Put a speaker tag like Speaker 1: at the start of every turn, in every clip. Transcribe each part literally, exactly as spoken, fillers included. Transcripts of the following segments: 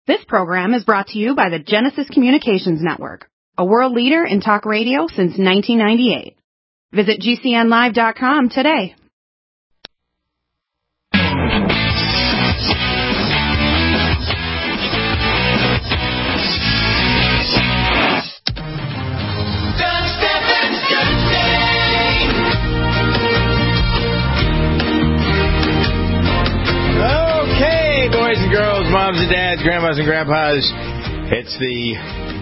Speaker 1: This program is brought to you by the Genesis Communications Network, a world leader in talk radio since nineteen ninety-eight. Visit G C N live dot com today.
Speaker 2: Boys and girls, moms and dads, grandmas and grandpas, it's the,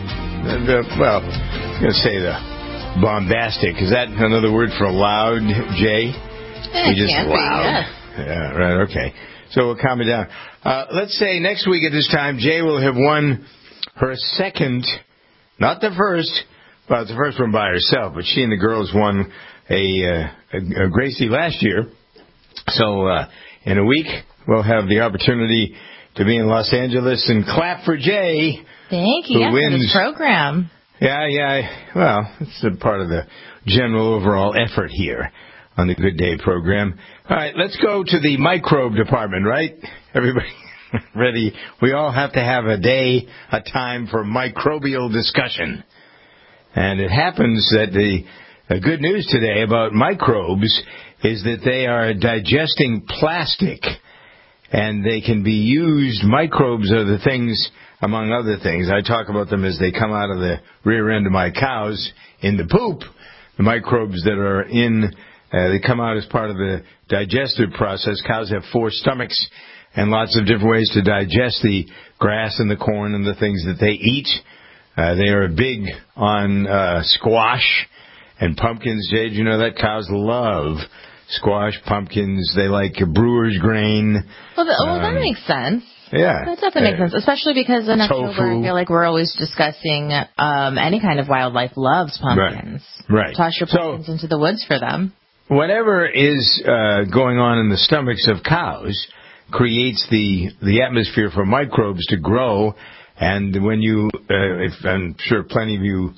Speaker 2: the well, I'm going to say the bombastic. Is that another word for loud, Jay?
Speaker 3: Yeah,
Speaker 2: we just
Speaker 3: can't
Speaker 2: loud.
Speaker 3: Be, yeah.
Speaker 2: yeah, right, okay. So we'll calm it down. Uh, let's say next week at this time, Jay will have won her second, not the first, well, the first one by herself, but she and the girls won a, uh, a, a Gracie last year. So uh, in a week, we'll have the opportunity to be in Los Angeles and clap for Jay.
Speaker 3: Thank you.
Speaker 2: Who
Speaker 3: yeah,
Speaker 2: wins.
Speaker 3: For this program.
Speaker 2: Yeah, yeah. Well, it's a part of the general overall effort here on the Good Day program. All right, let's go to the microbe department, right? Everybody ready? We all have to have a day, a time for microbial discussion. And it happens that the, the good news today about microbes is that they are digesting plastic. And they can be used, microbes are the things, among other things. I talk about them as they come out of the rear end of my cows in the poop. The microbes that are in, uh, they come out as part of the digestive process. Cows have four stomachs and lots of different ways to digest the grass and the corn and the things that they eat. Uh, they are big on uh, squash and pumpkins. Jay, did you know that cows love squash, pumpkins, they like brewer's grain.
Speaker 3: Well, the, well
Speaker 2: um,
Speaker 3: that makes sense.
Speaker 2: Yeah.
Speaker 3: That definitely makes sense, especially because in
Speaker 2: tofu.
Speaker 3: October, I feel like we're always discussing um, any kind of wildlife loves pumpkins.
Speaker 2: Right. right.
Speaker 3: Toss your pumpkins so, into the woods for them.
Speaker 2: Whatever is uh, going on in the stomachs of cows creates the, the atmosphere for microbes to grow, and when you, uh, if, I'm sure plenty of you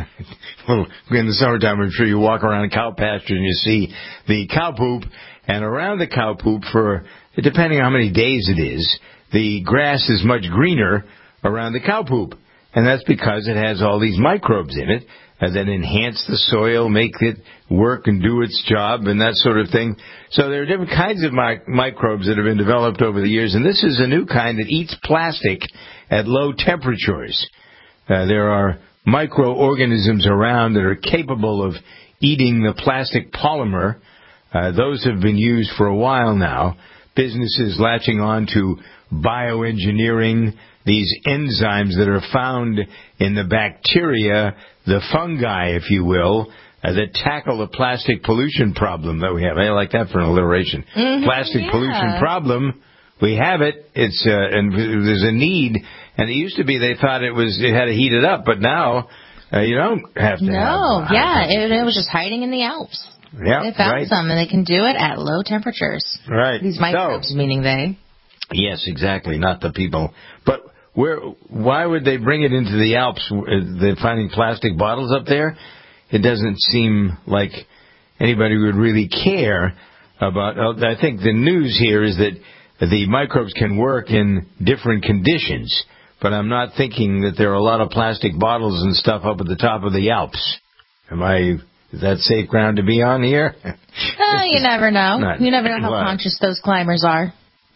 Speaker 2: well, in the summertime, I'm sure you walk around a cow pasture and you see the cow poop, and around the cow poop, for depending on how many days it is, the grass is much greener around the cow poop, and that's because it has all these microbes in it that enhance the soil, make it work and do its job, and that sort of thing. So there are different kinds of mi- microbes that have been developed over the years, and this is a new kind that eats plastic at low temperatures. Uh, there are microorganisms around that are capable of eating the plastic polymer. Uh, those have been used for a while now. Businesses latching on to bioengineering, these enzymes that are found in the bacteria, the fungi, if you will, uh, that tackle the plastic pollution problem that we have. I like that for an alliteration.
Speaker 3: Mm-hmm,
Speaker 2: plastic
Speaker 3: yeah.
Speaker 2: pollution problem. We have it. It's uh, and there's a need. And it used to be they thought it was it had to heat it up, but now uh, you don't have to.
Speaker 3: No,
Speaker 2: have, uh,
Speaker 3: yeah, it, it was just hiding in the Alps.
Speaker 2: Yeah,
Speaker 3: they found
Speaker 2: right.
Speaker 3: some, and they can do it at low temperatures.
Speaker 2: Right.
Speaker 3: These microbes,
Speaker 2: so,
Speaker 3: meaning they.
Speaker 2: Yes, exactly. Not the people, but where? Why would they bring it into the Alps? They're finding plastic bottles up there. It doesn't seem like anybody would really care about. I think the news here is that the microbes can work in different conditions, but I'm not thinking that there are a lot of plastic bottles and stuff up at the top of the Alps. Am I, is that safe ground to be on here?
Speaker 3: Oh, you never know.
Speaker 2: Not,
Speaker 3: you never know how
Speaker 2: well,
Speaker 3: conscious those climbers are.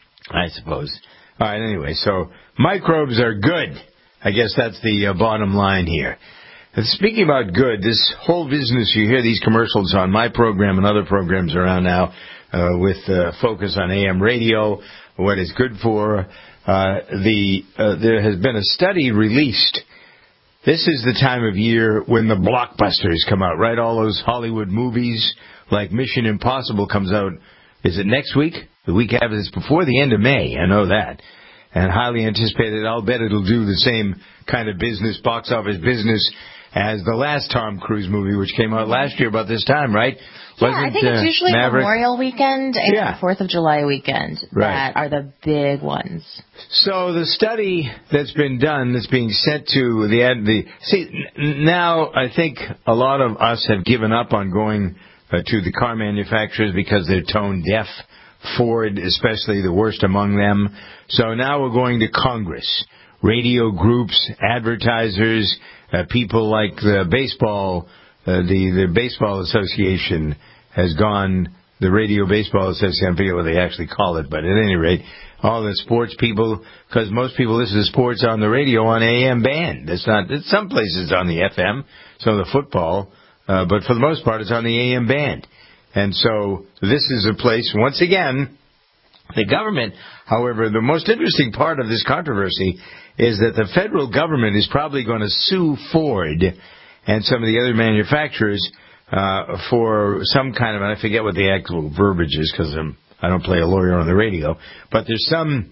Speaker 2: I suppose. All right, anyway, so microbes are good. I guess that's the uh, bottom line here. And speaking about good, this whole business, you hear these commercials on my program and other programs around now, Uh, with uh, focus on A M radio, what is good for. Uh, the uh, there has been a study released. This is the time of year when the blockbusters come out, right? All those Hollywood movies, like Mission Impossible comes out. Is it next week? The week after? It's before the end of May. I know that. And highly anticipated. I'll bet it'll do the same kind of business, box office business, as the last Tom Cruise movie, which came out last year about this time, right?
Speaker 3: Yeah,
Speaker 2: Wasn't,
Speaker 3: I think it's
Speaker 2: uh,
Speaker 3: usually
Speaker 2: Maverick?
Speaker 3: Memorial Weekend and
Speaker 2: Yeah.
Speaker 3: fourth of July weekend
Speaker 2: Right.
Speaker 3: that are the big ones.
Speaker 2: So the study that's been done, that's being sent to the ad, the see n- now, I think a lot of us have given up on going uh, to the car manufacturers because they're tone deaf Ford especially, the worst among them. So now we're going to Congress. Radio groups, advertisers, uh, people like the baseball, uh, the, the baseball association has gone, the radio baseball association, I forget what they actually call it, but at any rate, all the sports people, because most people listen to sports on the radio on A M band. It's not, it's some places on the F M, some of the football, uh, but for the most part it's on the A M band. And so this is a place, once again, the government, however, the most interesting part of this controversy is that the federal government is probably going to sue Ford and some of the other manufacturers uh, for some kind of, and I forget what the actual verbiage is because I don't play a lawyer on the radio, but there's some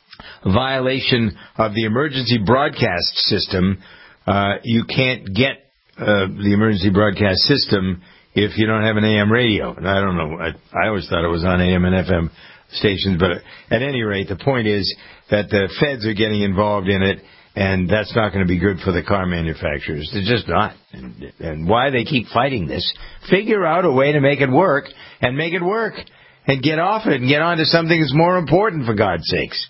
Speaker 2: violation of the emergency broadcast system. Uh, you can't get uh, the emergency broadcast system if you don't have an A M radio. And I don't know, I, I always thought it was on A M and F M stations, but at any rate, the point is that the feds are getting involved in it, and that's not going to be good for the car manufacturers. They're just not. And, and why they keep fighting this, figure out a way to make it work, and make it work, and get off it, and get on to something that's more important, for God's sakes.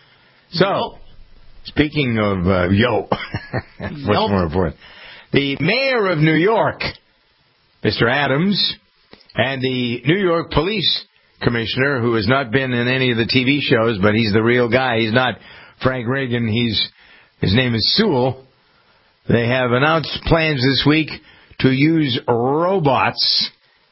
Speaker 2: So, yo. Speaking of, uh, yo, what's yo. more important? The mayor of New York, Mister Adams, and the New York Police Commissioner, who has not been in any of the T V shows, but he's the real guy. He's not Frank Reagan. He's his name is Sewell. They have announced plans this week to use robots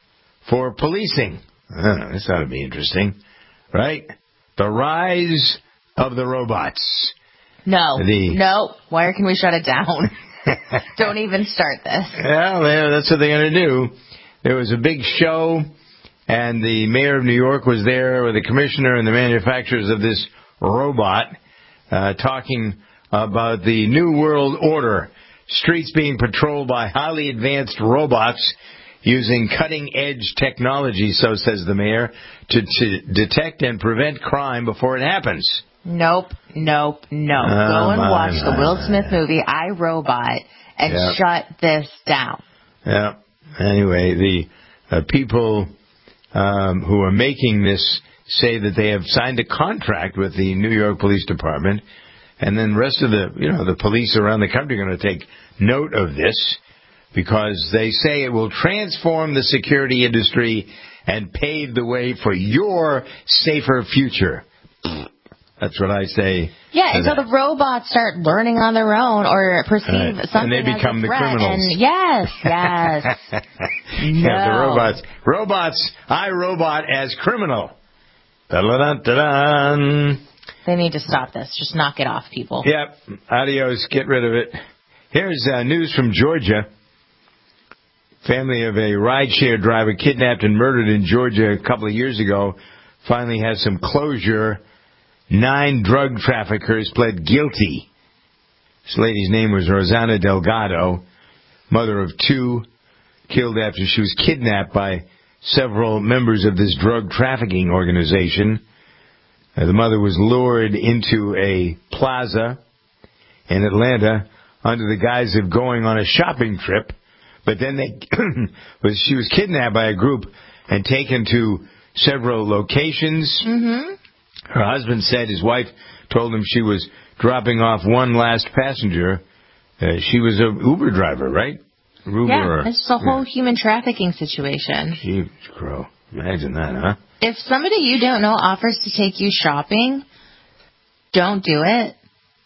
Speaker 2: for policing. Uh, this ought to be interesting, right? The rise of the robots.
Speaker 3: No,
Speaker 2: the,
Speaker 3: no. Why can we shut it down? Don't even start this.
Speaker 2: Well, that's what they're going to do. There was a big show, and the mayor of New York was there with the commissioner and the manufacturers of this robot uh, talking about the New World Order. Streets being patrolled by highly advanced robots using cutting-edge technology, so says the mayor, to, to detect and prevent crime before it happens.
Speaker 3: Nope, nope, no.
Speaker 2: Oh,
Speaker 3: Go and
Speaker 2: my,
Speaker 3: watch
Speaker 2: my,
Speaker 3: the Will
Speaker 2: my.
Speaker 3: Smith movie, I, Robot, and
Speaker 2: Yep.
Speaker 3: shut this down.
Speaker 2: Yeah. Anyway, the uh, people um, who are making this say that they have signed a contract with the New York Police Department, and then the rest of the, you know, the police around the country are going to take note of this because they say it will transform the security industry and pave the way for your safer future. That's what I say.
Speaker 3: Yeah, until the robots start learning on their own or perceive
Speaker 2: right.
Speaker 3: something
Speaker 2: and they become
Speaker 3: as a
Speaker 2: the
Speaker 3: threat.
Speaker 2: criminals.
Speaker 3: And yes, yes. no.
Speaker 2: Yeah, the robots. Robots, I, Robot as criminal. Da-da-da-da-da.
Speaker 3: They need to stop this. Just knock it off, people.
Speaker 2: Yep. Adios. Get rid of it. Here's uh, news from Georgia. Family of a rideshare driver kidnapped and murdered in Georgia a couple of years ago finally has some closure. Nine drug traffickers pled guilty. This lady's name was Rosanna Delgado, mother of two, killed after she was kidnapped by several members of this drug trafficking organization. Uh, the mother was lured into a plaza in Atlanta under the guise of going on a shopping trip, but then they was she was kidnapped by a group and taken to several locations.
Speaker 3: Mm-hmm.
Speaker 2: Her husband said his wife told him she was dropping off one last passenger. Uh, she was an Uber driver, right? Uber,
Speaker 3: yeah, it's a whole
Speaker 2: yeah.
Speaker 3: human trafficking situation.
Speaker 2: Jeez, crow. Imagine that, huh?
Speaker 3: If somebody you don't know offers to take you shopping, don't do it.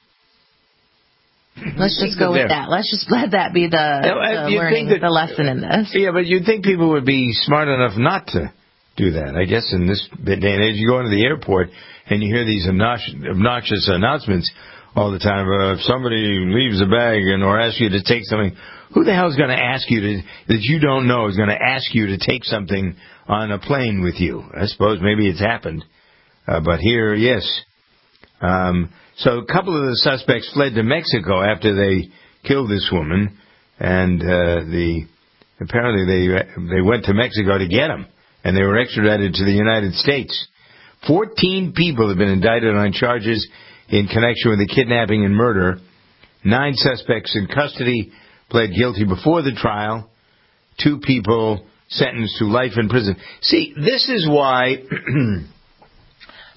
Speaker 3: Let's just go with that. Let's just let that be the,
Speaker 2: no,
Speaker 3: the learning, that, the lesson in this.
Speaker 2: Yeah, but you'd think people would be smart enough not to do that. I guess in this day and age, you go into the airport and you hear these obnoxious, obnoxious announcements all the time. Uh, if somebody leaves a bag and or asks you to take something, who the hell is going to ask you to, that you don't know is going to ask you to take something on a plane with you? I suppose maybe it's happened. Uh, but here, yes. Um, so a couple of the suspects fled to Mexico after they killed this woman, and uh, the apparently they they went to Mexico to get them, and they were extradited to the United States. Fourteen people have been indicted on charges in connection with the kidnapping and murder. Nine suspects in custody pled guilty before the trial. Two people sentenced to life in prison. See, this is why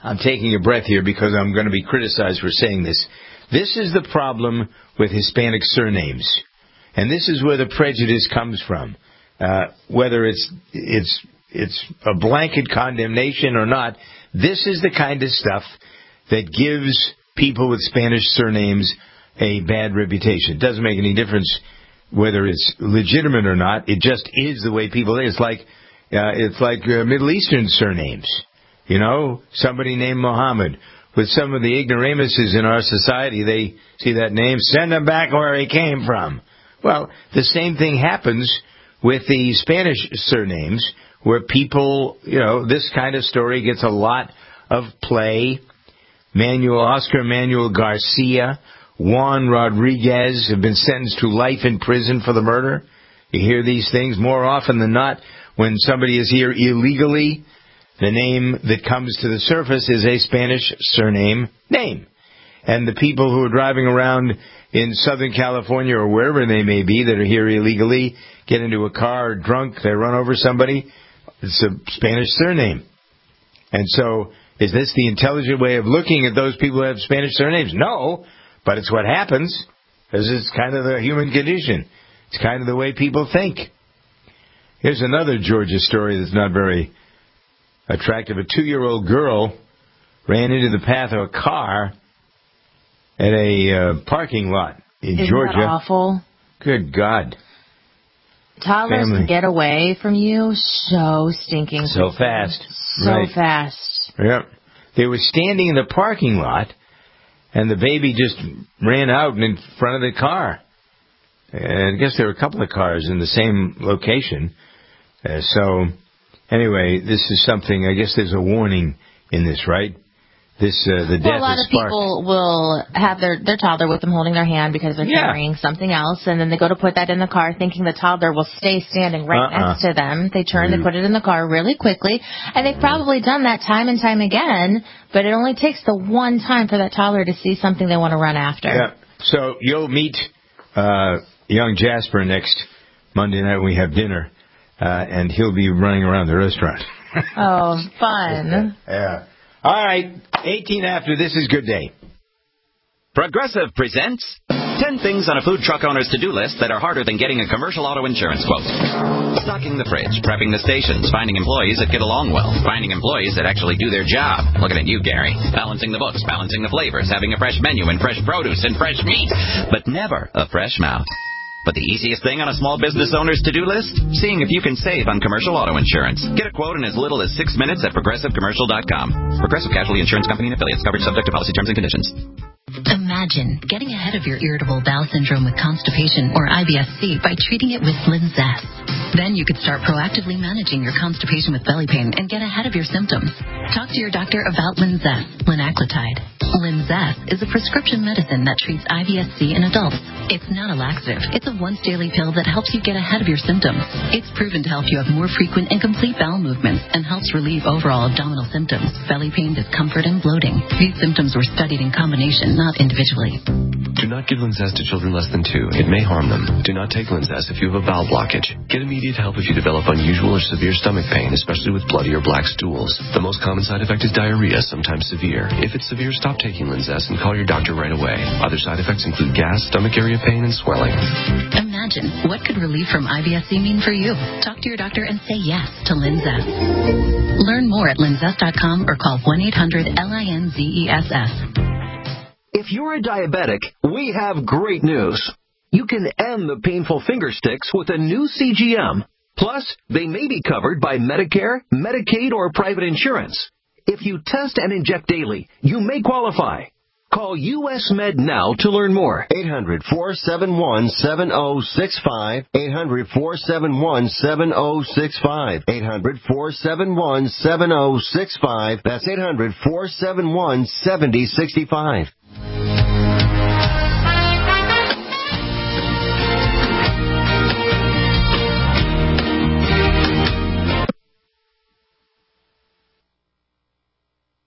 Speaker 2: I'm taking a breath here because I'm going to be criticized for saying this. This is the problem with Hispanic surnames. And this is where the prejudice comes from. Uh, whether it's it's it's a blanket condemnation or not, this is the kind of stuff that gives people with Spanish surnames a bad reputation. It doesn't make any difference whether it's legitimate or not. It just is the way people are. It's like uh, it's like uh, Middle Eastern surnames. You know, somebody named Muhammad. With some of the ignoramuses in our society, they see that name, send him back where he came from. Well, the same thing happens with the Spanish surnames, where people, you know, this kind of story gets a lot of play. Manuel, Oscar Manuel Garcia, Juan Rodriguez have been sentenced to life in prison for the murder. You hear these things more often than not. When somebody is here illegally, the name that comes to the surface is a Spanish surname name. And the people who are driving around in Southern California or wherever they may be that are here illegally, get into a car drunk, they run over somebody, it's a Spanish surname. And so, is this the intelligent way of looking at those people who have Spanish surnames? No, but it's what happens, because it's kind of the human condition. It's kind of the way people think. Here's another Georgia story that's not very attractive. A two-year-old girl ran into the path of a car at a uh, parking lot in
Speaker 3: Isn't
Speaker 2: Georgia.
Speaker 3: That awful?
Speaker 2: Good God.
Speaker 3: Toddlers
Speaker 2: Family.
Speaker 3: can get away from you so stinking
Speaker 2: So
Speaker 3: quickly.
Speaker 2: fast.
Speaker 3: So
Speaker 2: Right.
Speaker 3: fast.
Speaker 2: Yep. They were standing in the parking lot, and the baby just ran out in front of the car. And I guess there were a couple of cars in the same location. Uh, so, anyway, this is something, I guess there's a warning in this, right? This, uh, the death
Speaker 3: Well, a lot
Speaker 2: is
Speaker 3: of people will have their, their toddler with them holding their hand because they're
Speaker 2: Yeah.
Speaker 3: carrying something else, and then they go to put that in the car thinking the toddler will stay standing right
Speaker 2: Uh-uh.
Speaker 3: next to them. They turn,
Speaker 2: Mm.
Speaker 3: they put it in the car really quickly, and they've probably done that time and time again, but it only takes the one time for that toddler to see something they want to run after.
Speaker 2: Yeah. So you'll meet uh, young Jasper next Monday night when we have dinner, uh, and he'll be running around the restaurant.
Speaker 3: Oh, fun.
Speaker 2: Yeah. All right. eighteen after. This is Good Day.
Speaker 4: Progressive presents ten things on a food truck owner's to-do list that are harder than getting a commercial auto insurance quote. Stocking the fridge, prepping the stations, finding employees that get along well, finding employees that actually do their job. Looking at you, Gary. Balancing the books, balancing the flavors, having a fresh menu and fresh produce and fresh meat, but never a fresh mouth. But the easiest thing on a small business owner's to-do list? Seeing if you can save on commercial auto insurance. Get a quote in as little as six minutes at progressive commercial dot com. Progressive Casualty Insurance Company and Affiliates. Coverage subject to policy terms and conditions.
Speaker 5: Imagine getting ahead of your irritable bowel syndrome with constipation or I B S C by treating it with Linzess. Then you could start proactively managing your constipation with belly pain and get ahead of your symptoms. Talk to your doctor about Linzess, linaclotide. Linzess is a prescription medicine that treats I B S C in adults. It's not a laxative. It's a once-daily pill that helps you get ahead of your symptoms. It's proven to help you have more frequent and complete bowel movements and helps relieve overall abdominal symptoms, belly pain, discomfort, and bloating. These symptoms were studied in combination, not individually.
Speaker 6: Do not give Linzess to children less than two. It may harm them. Do not take Linzess if you have a bowel blockage. Get immediate help if you develop unusual or severe stomach pain, especially with bloody or black stools. The most common side effect is diarrhea, sometimes severe. If it's severe, stop taking Linzess and call your doctor right away. Other side effects include gas, stomach area pain, and swelling.
Speaker 5: Imagine, what could relief from I B S C mean for you? Talk to your doctor and say yes to Linzess. Learn more at linzess dot com or call one eight hundred L I N Z E S S.
Speaker 7: If you're a diabetic, we have great news. You can end the painful finger sticks with a new C G M. Plus, they may be covered by Medicare, Medicaid, or private insurance. If you test and inject daily, you may qualify. Call U S Med now to learn more.
Speaker 8: eight hundred, four seven one, seven oh six five. eight hundred, four seven one, seven oh six five. eight hundred, four seven one, seven oh six five. That's eight hundred, four seven one, seven oh six five.
Speaker 5: Call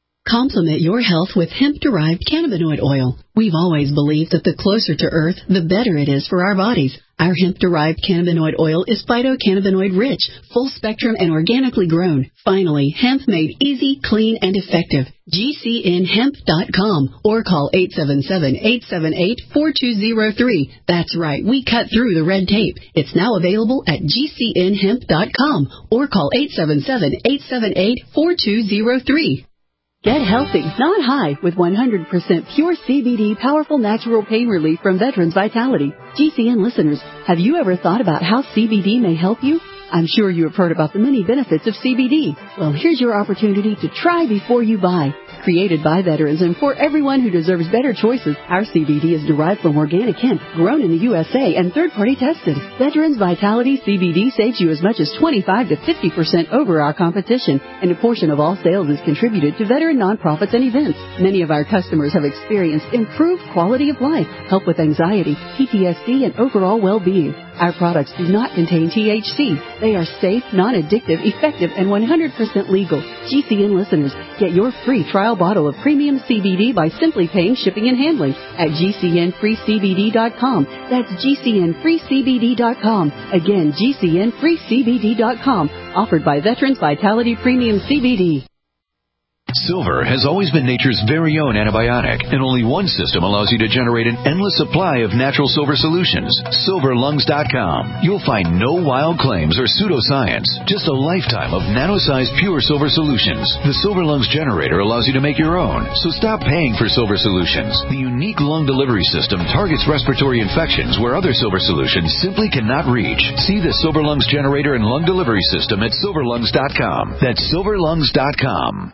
Speaker 9: Complement your health with hemp-derived cannabinoid oil. We've always believed that the closer to Earth, the better it is for our bodies. Our hemp-derived cannabinoid oil is phytocannabinoid-rich, full-spectrum, and organically grown. Finally, hemp made easy, clean, and effective. G C N hemp dot com or call eight seven seven, eight seven eight, four two zero three. That's right, we cut through the red tape. It's now available at G C N hemp dot com or call eight seven seven, eight seven eight, four two zero three.
Speaker 10: Get healthy, not high, with one hundred percent pure C B D powerful natural pain relief from Veterans Vitality. G C N listeners, have you ever thought about how C B D may help you? I'm sure you have heard about the many benefits of C B D. Well, here's your opportunity to try before you buy. Created by veterans and for everyone who deserves better choices, our C B D is derived from organic hemp, grown in the U S A and third-party tested. Veterans Vitality C B D saves you as much as twenty-five to fifty percent over our competition, and a portion of all sales is contributed to veteran nonprofits and events. Many of our customers have experienced improved quality of life, help with anxiety, P T S D, and overall well-being. Our products do not contain T H C. They are safe, non-addictive, effective, and one hundred percent legal. G C N listeners, get your free trial bottle of premium C B D by simply paying shipping and handling at G C N free C B D dot com. That's G C N free C B D dot com. Again, G C N free C B D dot com. Offered by Veterans Vitality Premium C B D.
Speaker 11: Silver has always been nature's very own antibiotic, and only one system allows you to generate an endless supply of natural silver solutions. silver lungs dot com. You'll find no wild claims or pseudoscience, just a lifetime of nano-sized pure silver solutions. The Silver Lungs generator allows you to make your own, so stop paying for silver solutions. The unique lung delivery system targets respiratory infections where other silver solutions simply cannot reach. See the Silver Lungs generator and lung delivery system at silver lungs dot com. That's silver lungs dot com.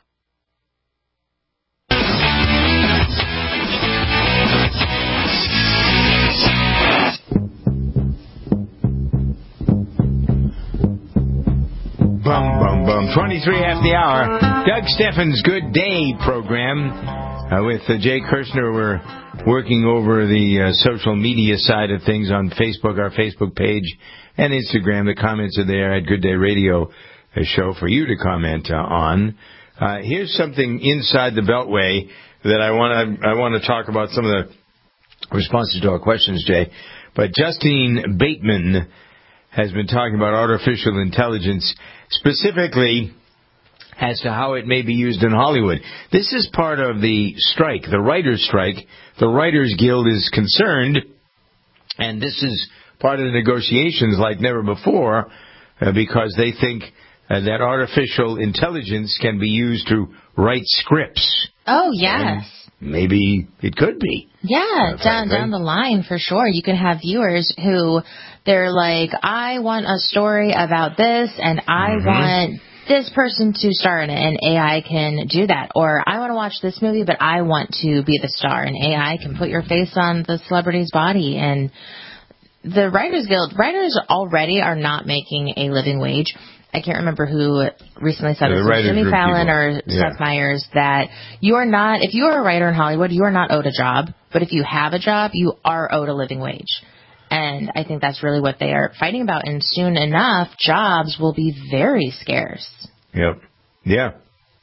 Speaker 2: Bum, bum, bum. twenty-three after the hour. Doug Steffens' Good Day program. Uh, with uh, Jay Kirshner, we're working over the uh, social media side of things on Facebook, our Facebook page, and Instagram. The comments are there at Good Day Radio, a show for you to comment uh, on. Uh, here's something inside the Beltway that I want to I want to talk about some of the responses to our questions, Jay. But Justine Bateman has been talking about artificial intelligence, specifically as to how it may be used in Hollywood. This is part of the strike, the writers' strike. The Writers Guild is concerned, and this is part of the negotiations like never before, uh, because they think uh, that artificial intelligence can be used to write scripts.
Speaker 3: Oh, yes.
Speaker 2: And maybe it could be.
Speaker 3: Yeah,
Speaker 2: uh,
Speaker 3: down down the line for sure. You can have viewers who they're like, I want a story about this, and I
Speaker 2: mm-hmm.
Speaker 3: want this person to star in it, and A I can do that. Or I want to watch this movie, but I want to be the star, and A I can put your face on the celebrity's body. And the Writers Guild, writers already are not making a living wage. I can't remember who recently said this, Jimmy Fallon people. or yeah. Seth Meyers, that you are not, if you are a writer in Hollywood, you are not owed a job. But if you have a job, you are owed a living wage. And I think that's really what they are fighting about. And soon enough, jobs will be very scarce.
Speaker 2: Yep. Yeah.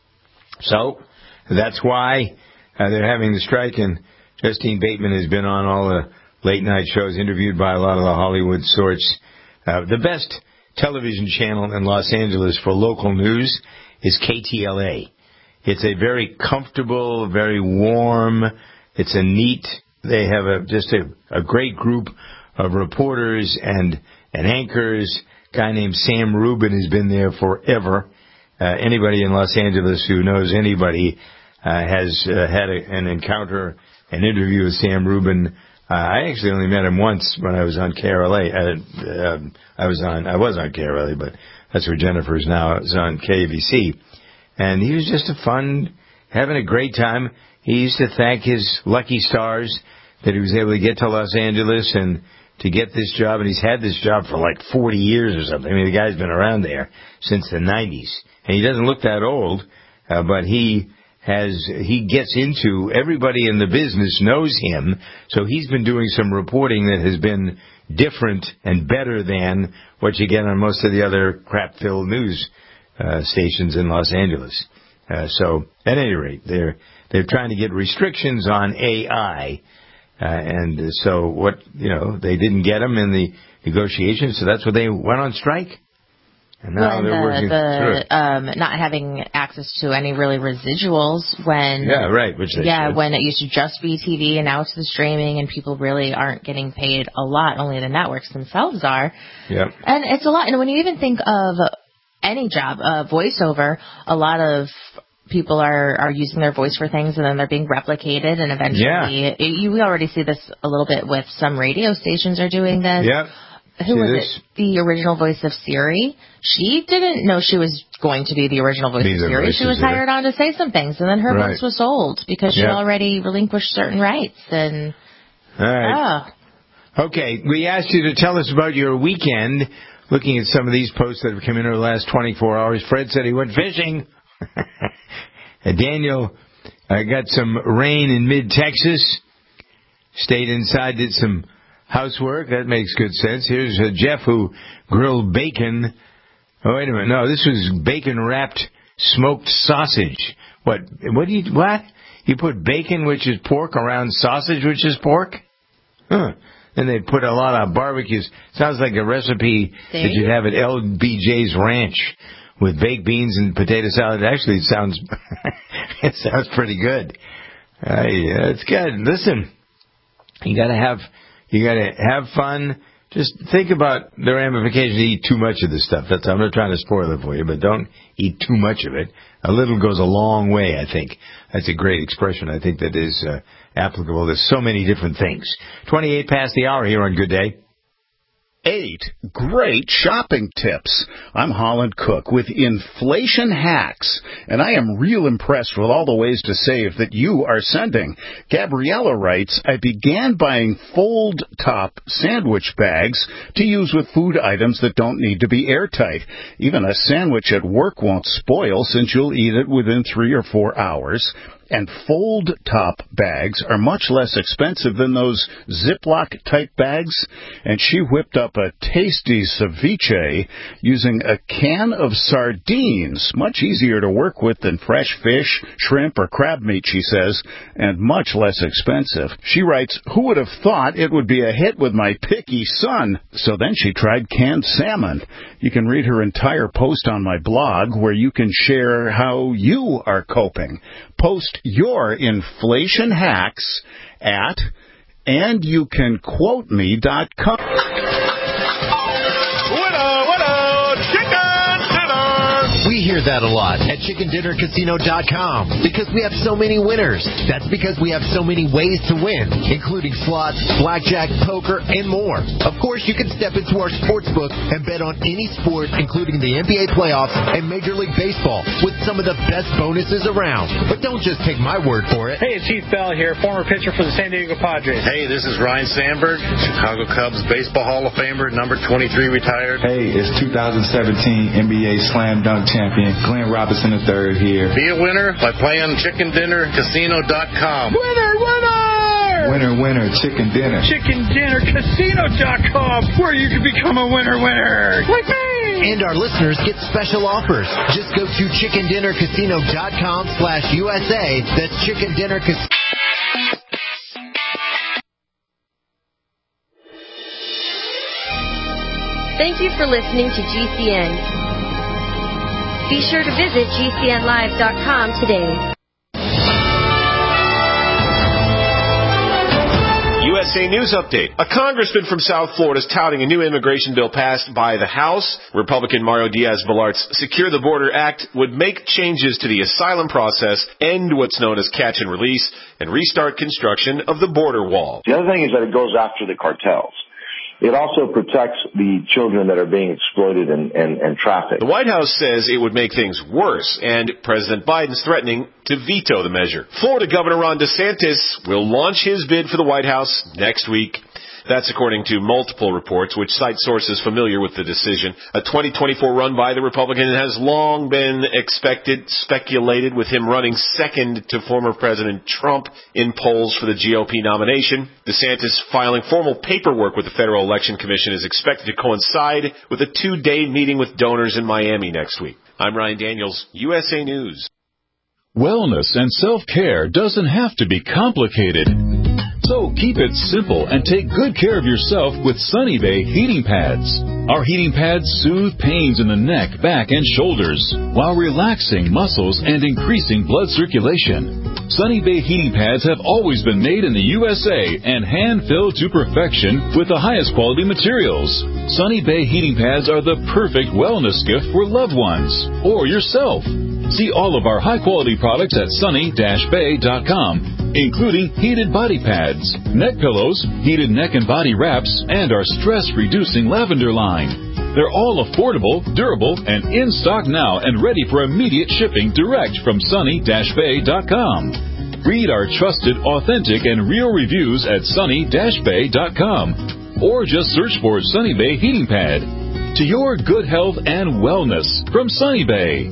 Speaker 2: So that's why uh, they're having the strike. And Justine Bateman has been on all the late night shows, interviewed by a lot of the Hollywood sorts. Uh, the best television channel in Los Angeles for local news is K T L A. It's a very comfortable, very warm, it's a neat, they have a just a, a great group of reporters and, and anchors. A guy named Sam Rubin has been there forever. Uh, anybody in Los Angeles who knows anybody uh, has uh, had a, an encounter, an interview with Sam Rubin. Uh, I actually only met him once when I was on K R L A. Uh, uh, I was on, I was on K R L A, but that's where Jennifer is now. I was on K A B C. And he was just a fun, having a great time. He used to thank his lucky stars that he was able to get to Los Angeles and to get this job. And he's had this job for like forty years or something. I mean, the guy's been around there since the nineties. And he doesn't look that old, uh, but he has, he gets into, everybody in the business knows him. So he's been doing some reporting that has been different and better than what you get on most of the other crap-filled news uh, stations in Los Angeles. Uh, so, at any rate, they're they're trying to get restrictions on A I, uh, and uh, so what you know they didn't get them in the negotiations, so that's what they went on strike. And now
Speaker 3: well,
Speaker 2: they're
Speaker 3: the,
Speaker 2: working through it.
Speaker 3: the um, not having access to any really residuals when
Speaker 2: yeah right which they
Speaker 3: yeah
Speaker 2: should.
Speaker 3: when it used to just be T V and now it's the streaming and people really aren't getting paid a lot. Only the networks themselves are.
Speaker 2: Yep.
Speaker 3: And it's a lot. And when you even think of any job, uh, voiceover, a lot of people are, are using their voice for things and then they're being replicated and eventually
Speaker 2: yeah.
Speaker 3: it, you, we already see this a little bit with some radio stations are doing this.
Speaker 2: Yep.
Speaker 3: Who
Speaker 2: See
Speaker 3: was
Speaker 2: this?
Speaker 3: it? The original voice of Siri. She didn't know she was going to be the original voice
Speaker 2: be
Speaker 3: of Siri. She was hired on to say some things, and then her
Speaker 2: right.
Speaker 3: voice was sold because she
Speaker 2: yep.
Speaker 3: already relinquished certain rights. And
Speaker 2: all right.
Speaker 3: Oh.
Speaker 2: Okay, we asked you to tell us about your weekend. Looking at some of these posts that have come in over the last twenty-four hours, Fred said he went fishing. And Daniel uh, got some rain in mid-Texas. Stayed inside, did some housework. That makes good sense. Here's uh, Jeff who grilled bacon. Oh, wait a minute. No, this was bacon-wrapped smoked sausage. What? What do you, what? You put bacon, which is pork, around sausage, which is pork? Huh. Then they put a lot of barbecues. Sounds like a recipe See? that you'd have at L B J's Ranch with baked beans and potato salad. Actually, it sounds, it sounds pretty good. Uh, yeah, it's good. Listen, you gotta have, you gotta have fun. Just think about the ramifications. Eat too much of this stuff. That's, I'm not trying to spoil it for you, but don't eat too much of it. A little goes a long way, I think. That's a great expression. I think that is uh, applicable to so many different things. twenty-eight past the hour here on Good Day.
Speaker 12: Eight great shopping tips. I'm Holland Cook with Inflation Hacks, and I am real impressed with all the ways to save that you are sending. Gabriella writes, I began buying fold-top sandwich bags to use with food items that don't need to be airtight. Even a sandwich at work won't spoil since you'll eat it within three or four hours. And fold-top bags are much less expensive than those Ziploc-type bags. And she whipped up a tasty ceviche using a can of sardines, much easier to work with than fresh fish, shrimp, or crab meat, she says, and much less expensive. She writes, who would have thought it would be a hit with my picky son? So then she tried canned salmon. You can read her entire post on my blog where you can share how you are coping. Post your inflation hacks at and you can quote me dot com.
Speaker 13: We hear that a lot at chicken dinner casino dot com because we have so many winners. That's because we have so many ways to win, including slots, blackjack, poker, and more. Of course, you can step into our sports book and bet on any sport, including the N B A playoffs and Major League Baseball, with some of the best bonuses around. But don't just take my word for it.
Speaker 14: Hey, it's Heath Bell here, former pitcher for the San Diego Padres.
Speaker 15: Hey, this is Ryan Sandberg, Chicago Cubs Baseball Hall of Famer, number twenty-three retired.
Speaker 16: Hey, it's two thousand seventeen N B A Slam Dunk champion, Glenn Robinson the third here.
Speaker 15: Be a winner by playing chicken dinner casino dot com.
Speaker 14: Winner, winner!
Speaker 16: Winner, winner, chicken dinner.
Speaker 14: chicken dinner casino dot com, where you can become a winner, winner. Like me!
Speaker 13: And our listeners get special offers. Just go to chicken dinner casino dot com slash U S A. That's Chicken Dinner Casino.
Speaker 17: Thank you for listening to G C N. Be sure to visit G C N live dot com today.
Speaker 18: U S A News Update. A congressman from South Florida is touting a new immigration bill passed by the House. Republican Mario Diaz-Balart's Secure the Border Act would make changes to the asylum process, end what's known as catch and release, and restart construction of the border wall.
Speaker 19: The other thing is that it goes after the cartels. It also protects the children that are being exploited and, and, and trafficked.
Speaker 18: The White House says it would make things worse, and President Biden's threatening to veto the measure. Florida Governor Ron DeSantis will launch his bid for the White House next week. That's according to multiple reports, which cite sources familiar with the decision. A twenty twenty-four run by the Republican has long been expected, speculated, with him running second to former President Trump in polls for the G O P nomination. DeSantis filing formal paperwork with the Federal Election Commission is expected to coincide with a two-day meeting with donors in Miami next week. I'm Ryan Daniels, U S A News.
Speaker 20: Wellness and self-care doesn't have to be complicated. So keep it simple and take good care of yourself with Sunny Bay heating pads. Our heating pads soothe pains in the neck, back, and shoulders while relaxing muscles and increasing blood circulation. Sunny Bay heating pads have always been made in the U S A and hand-filled to perfection with the highest quality materials. Sunny Bay heating pads are the perfect wellness gift for loved ones or yourself. See all of our high-quality products at sunny dash bay dot com, including heated body pads, neck pillows, heated neck and body wraps, and our stress-reducing lavender line. They're all affordable, durable, and in stock now and ready for immediate shipping direct from sunny dash bay dot com. Read our trusted, authentic, and real reviews at sunny dash bay dot com, or just search for Sunny Bay Heating Pad. To your good health and wellness from Sunny Bay.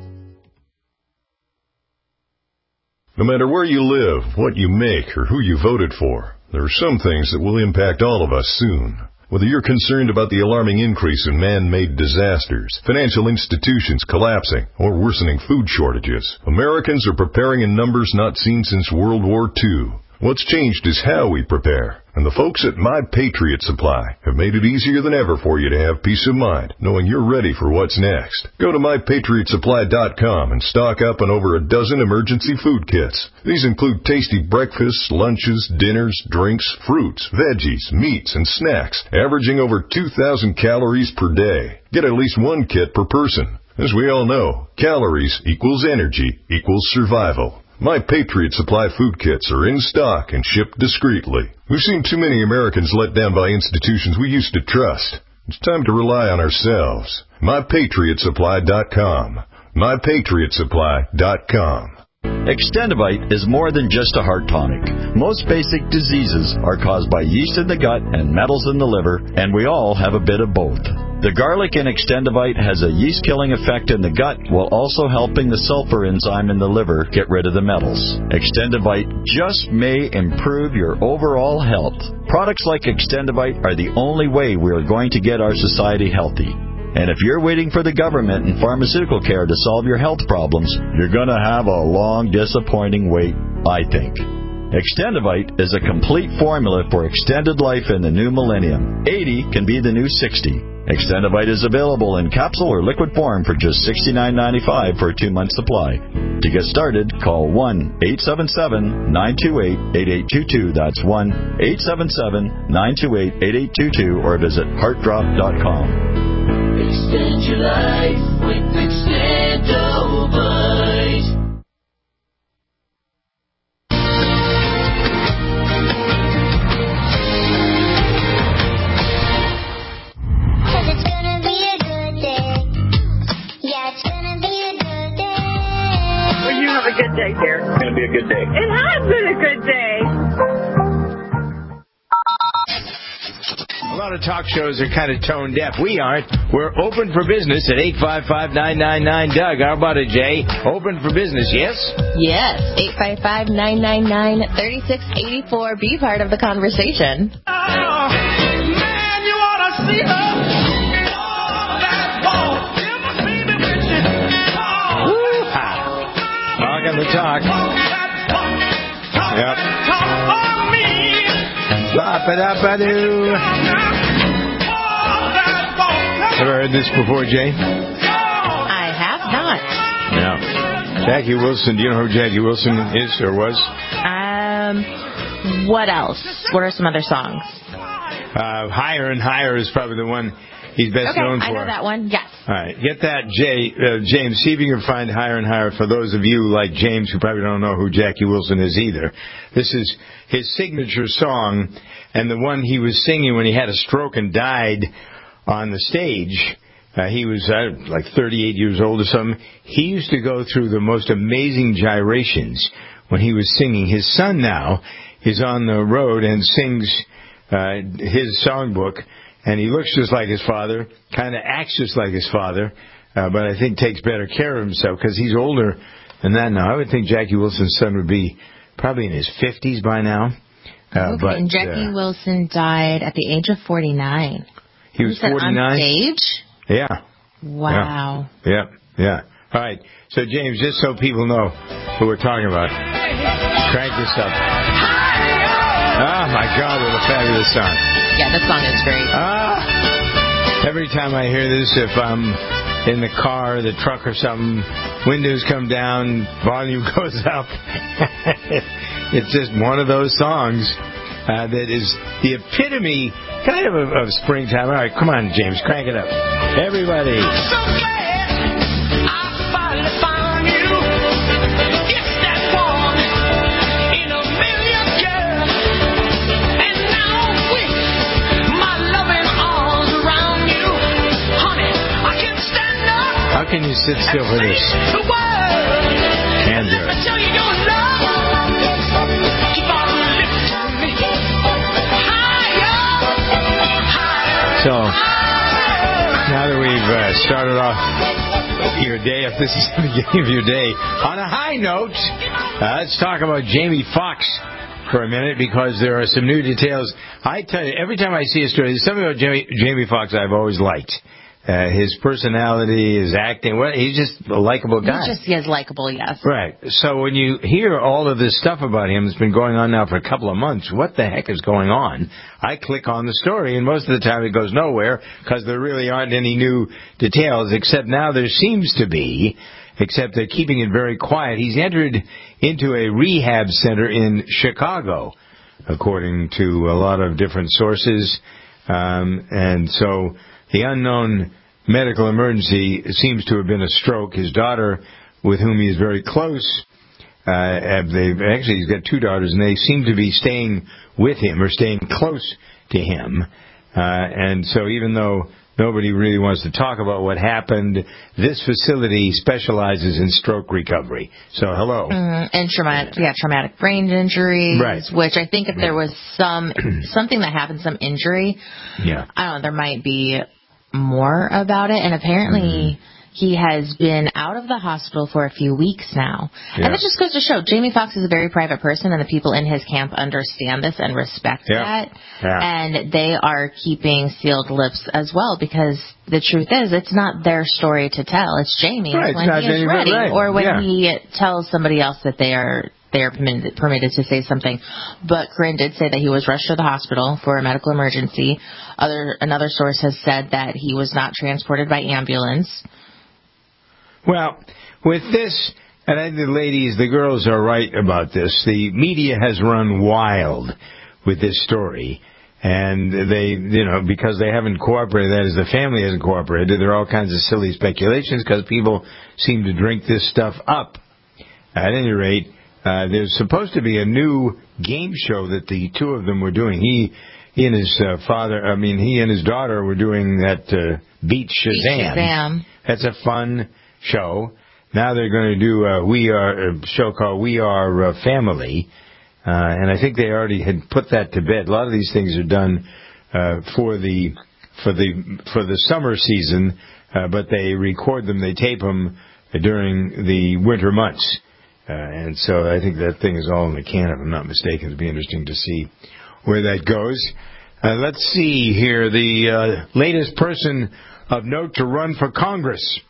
Speaker 21: No matter where you live, what you make, or who you voted for, there are some things that will impact all of us soon. Whether you're concerned about the alarming increase in man-made disasters, financial institutions collapsing, or worsening food shortages, Americans are preparing in numbers not seen since World War Two. What's changed is how we prepare. And the folks at My Patriot Supply have made it easier than ever for you to have peace of mind, knowing you're ready for what's next. Go to my patriot supply dot com and stock up on over a dozen emergency food kits. These include tasty breakfasts, lunches, dinners, drinks, fruits, veggies, meats, and snacks, averaging over two thousand calories per day. Get at least one kit per person. As we all know, calories equals energy equals survival. My Patriot Supply food kits are in stock and shipped discreetly. We've seen too many Americans let down by institutions we used to trust. It's time to rely on ourselves. my patriot supply dot com. my patriot supply dot com.
Speaker 22: Extendivite is more than just a heart tonic. Most basic diseases are caused by yeast in the gut and metals in the liver, and we all have a bit of both. The garlic in Extendivite has a yeast-killing effect in the gut while also helping the sulfur enzyme in the liver get rid of the metals. Extendivite just may improve your overall health. Products like Extendivite are the only way we are going to get our society healthy. And if you're waiting for the government and pharmaceutical care to solve your health problems, you're going to have a long, disappointing wait, I think. Extendivite is a complete formula for extended life in the new millennium. eighty can be the new sixty. Extendivite is available in capsule or liquid form for just sixty-nine ninety-five for a two-month supply. To get started, call one eight seven seven, nine two eight, eight eight two two. That's one eight seven seven, nine two eight, eight eight two two or visit heart drop dot com.
Speaker 23: Extend your life with Extendivite.
Speaker 24: A good day, dear.
Speaker 25: It's going to be a good day.
Speaker 24: It has been a good day.
Speaker 2: A lot of talk shows are kind of tone deaf. We aren't. We're open for business at eight five five, nine nine nine, Doug. How about it, Jay? Open for business, yes?
Speaker 3: Yes. eight five five, nine nine nine, three six eight four. Be part of the conversation.
Speaker 23: Oh, man, you ought to see her.
Speaker 2: On the talk. Yep. Ba-ba-da-ba-doo. Ever heard this before, Jay?
Speaker 3: I have not.
Speaker 2: Yeah. Jackie Wilson. Do you know who Jackie Wilson is or was?
Speaker 3: Um. What else? What are some other songs?
Speaker 2: Uh, Higher and Higher is probably the one he's best
Speaker 3: okay,
Speaker 2: known for.
Speaker 3: I know that one. Yes.
Speaker 2: All right, get that, Jay, uh, James. See if you can find Higher and Higher for those of you like James who probably don't know who Jackie Wilson is either. This is his signature song, and the one he was singing when he had a stroke and died on the stage. Uh, he was uh, like thirty-eight years old or something. He used to go through the most amazing gyrations when he was singing. His son now is on the road and sings uh, his songbook. And he looks just like his father, kind of acts just like his father, uh, but I think takes better care of himself because he's older than that now. I would think Jackie Wilson's son would be probably in his fifties by now. Uh,
Speaker 3: okay,
Speaker 2: but,
Speaker 3: and Jackie
Speaker 2: uh,
Speaker 3: Wilson died at the age of forty-nine.
Speaker 2: He was
Speaker 3: forty-nine? On
Speaker 2: forty-nine?
Speaker 3: stage?
Speaker 2: Yeah.
Speaker 3: Wow.
Speaker 2: Yeah, yeah. All right. So, James, just so people know who we're talking about, crank this up. Oh, my God, what a fabulous song.
Speaker 3: Yeah, this song is great.
Speaker 2: Ah, every time I hear this, if I'm in the car, the truck or something, windows come down, volume goes up. It's just one of those songs uh, that is the epitome kind of of, of springtime. All right, come on, James, crank it up. Everybody. How can you sit still for this? Can't do it. So, now that we've uh, started off your day, if this is the beginning of your day, on a high note, uh, let's talk about Jamie Foxx for a minute, because there are some new details. I tell you, every time I see a story, there's something about Jamie, Jamie Foxx I've always liked. Uh, his personality, his acting, well, he's just a likable guy.
Speaker 3: He's just, he is likable, yes.
Speaker 2: Right. So when you hear all of this stuff about him that's been going on now for a couple of months, what the heck is going on? I click on the story, and most of the time it goes nowhere, because there really aren't any new details, except now there seems to be, except they're keeping it very quiet. He's entered into a rehab center in Chicago, according to a lot of different sources. Um, and so the unknown medical emergency seems to have been a stroke. His daughter, with whom he is very close, uh, they actually he's got two daughters, and they seem to be staying with him or staying close to him. Uh, and so even though nobody really wants to talk about what happened, this facility specializes in stroke recovery. So hello.
Speaker 3: Mm, and traumatic, yeah, traumatic brain injuries,
Speaker 2: right.
Speaker 3: Which I think if there was some something that happened, some injury,
Speaker 2: yeah,
Speaker 3: I don't know, there might be more about it. And apparently mm-hmm. he has been out of the hospital for a few weeks now. Yeah. And it just goes to show Jamie Foxx is a very private person, and the people in his camp understand this and respect yeah. that. Yeah. And they are keeping sealed lips as well, because the truth is, it's not their story to tell. It's Jamie's
Speaker 2: right,
Speaker 3: when he is ready,
Speaker 2: right.
Speaker 3: or when
Speaker 2: yeah.
Speaker 3: he tells somebody else that they are they are permitted, permitted to say something. But Corinne did say that he was rushed to the hospital for a medical emergency. Other Another source has said that he was not transported by ambulance.
Speaker 2: Well, with this, and I think the ladies, the girls are right about this. The media has run wild with this story. And they, you know, because they haven't cooperated, that is, the family hasn't cooperated, there are all kinds of silly speculations because people seem to drink this stuff up. At any rate, uh, there's supposed to be a new game show that the two of them were doing. He, he and his uh, father, I mean, he and his daughter were doing that uh, Beat Shazam.
Speaker 3: Beat Shazam.
Speaker 2: That's a fun show. Now they're going to do a We Are a show called We Are uh, Family. Uh, and I think they already had put that to bed. A lot of these things are done uh, for the for the for the summer season, uh, but they record them, they tape them during the winter months. Uh, and so I think that thing is all in the can, if I'm not mistaken. It'll be interesting to see where that goes. Uh, let's see here. The uh, latest person of note to run for Congress,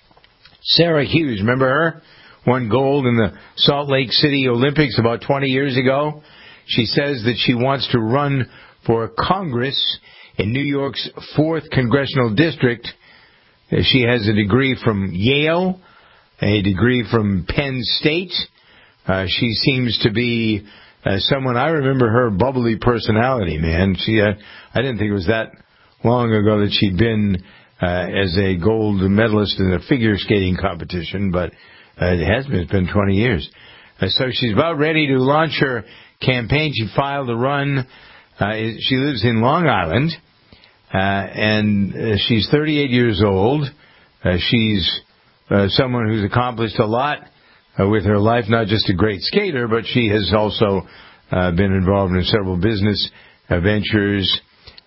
Speaker 2: Sarah Hughes. Remember her? Won gold in the Salt Lake City Olympics about twenty years ago. She says that she wants to run for Congress in New York's fourth Congressional District. She has a degree from Yale, a degree from Penn State. Uh, she seems to be uh, someone, I remember her bubbly personality, man. She, uh, I didn't think it was that long ago that she'd been uh, as a gold medalist in a figure skating competition, but Uh, it has been. It's been twenty years. Uh, so she's about ready to launch her campaign. She filed a run. Uh, she lives in Long Island, uh, and uh, she's thirty-eight years old. Uh, she's uh, someone who's accomplished a lot uh, with her life, not just a great skater, but she has also uh, been involved in several business uh, ventures.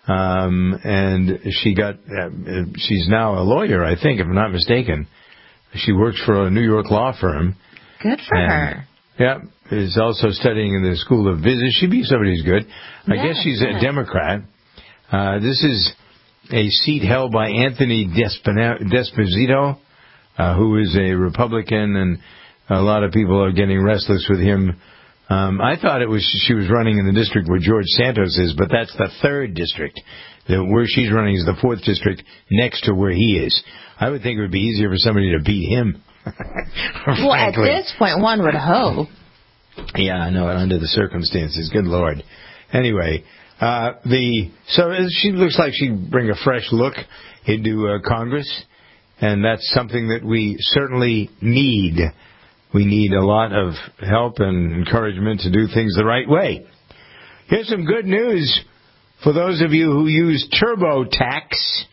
Speaker 2: Um, and she got, uh, she's now a lawyer, I think, if I'm not mistaken. She works for a New York law firm.
Speaker 3: Good for
Speaker 2: and,
Speaker 3: her.
Speaker 2: Yeah, is also studying in the School of Business. She'd be somebody who's good. I
Speaker 3: yeah,
Speaker 2: guess she's
Speaker 3: good.
Speaker 2: a Democrat. Uh, this is a seat held by Anthony Despina- Desposito uh, who is a Republican, and a lot of people are getting restless with him. Um, I thought it was she was running in the district where George Santos is, but that's the third district. The, where she's running is the fourth district next to where he is. I would think it would be easier for somebody to beat him.
Speaker 3: Well, at this point, one would hope.
Speaker 2: Yeah, I know, under the circumstances. Good Lord. Anyway, uh, the so she looks like she'd bring a fresh look into uh, Congress, and that's something that we certainly need. We need a lot of help and encouragement to do things the right way. Here's some good news for those of you who use TurboTax.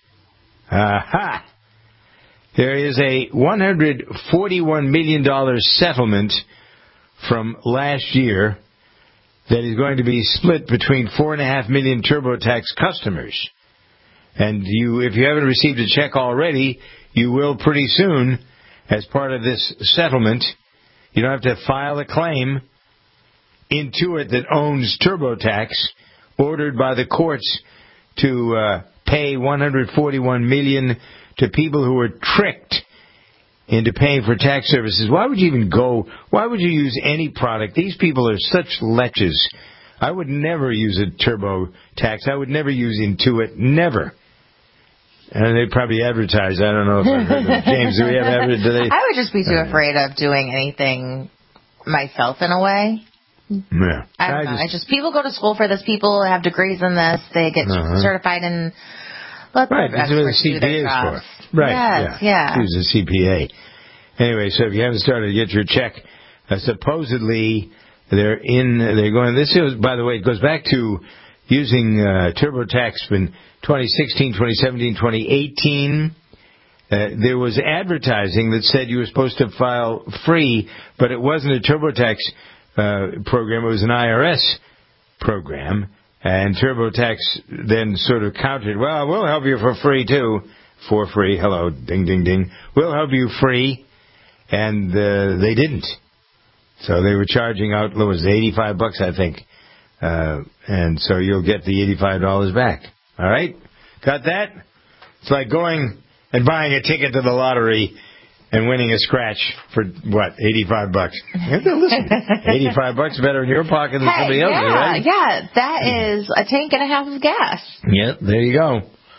Speaker 2: Aha! There is a one hundred forty-one million dollars settlement from last year that is going to be split between four point five million TurboTax customers. And you, if you haven't received a check already, you will pretty soon as part of this settlement. You don't have to file a claim. Intuit, that owns TurboTax, ordered by the courts to uh, pay one hundred forty-one million dollars to people who were tricked into paying for tax services. Why would you even go? Why would you use any product? These people are such lechers. I would never use a TurboTax. I would never use Intuit. Never. And they probably advertise. I don't know if I've heard them. James, do we have advertising?
Speaker 3: I would just be too afraid of doing anything myself in a way.
Speaker 2: Yeah.
Speaker 3: I don't
Speaker 2: I
Speaker 3: know.
Speaker 2: just,
Speaker 3: I just people go to school for this. People have degrees in this. They get
Speaker 2: uh-huh.
Speaker 3: certified in. Let
Speaker 2: right.
Speaker 3: the
Speaker 2: That's what the
Speaker 3: experts
Speaker 2: C
Speaker 3: do
Speaker 2: P A
Speaker 3: their
Speaker 2: is
Speaker 3: jobs.
Speaker 2: for. Right.
Speaker 3: Yes, yeah.
Speaker 2: yeah. Use a C P A. Anyway, so if you haven't started to get your check, uh, supposedly they're in. They're going. This is, by the way, it goes back to using uh, TurboTax in twenty sixteen, twenty seventeen, twenty eighteen. Uh, there was advertising that said you were supposed to file free, but it wasn't a TurboTax uh, program. It was an I R S program. And TurboTax then sort of countered, well, we'll help you for free, too. For free. Hello, ding, ding, ding. We'll help you free. And uh, they didn't. So they were charging out, what was it, eighty-five bucks, I think. Uh, and so you'll get the eighty-five dollars back. All right? Got that? It's like going and buying a ticket to the lottery and winning a scratch for, what, eighty-five bucks. Listen, eighty-five bucks better in your pocket than
Speaker 3: hey,
Speaker 2: somebody
Speaker 3: yeah,
Speaker 2: else's, right?
Speaker 3: Yeah, that is a tank and a half of gas.
Speaker 2: Yep, there you go.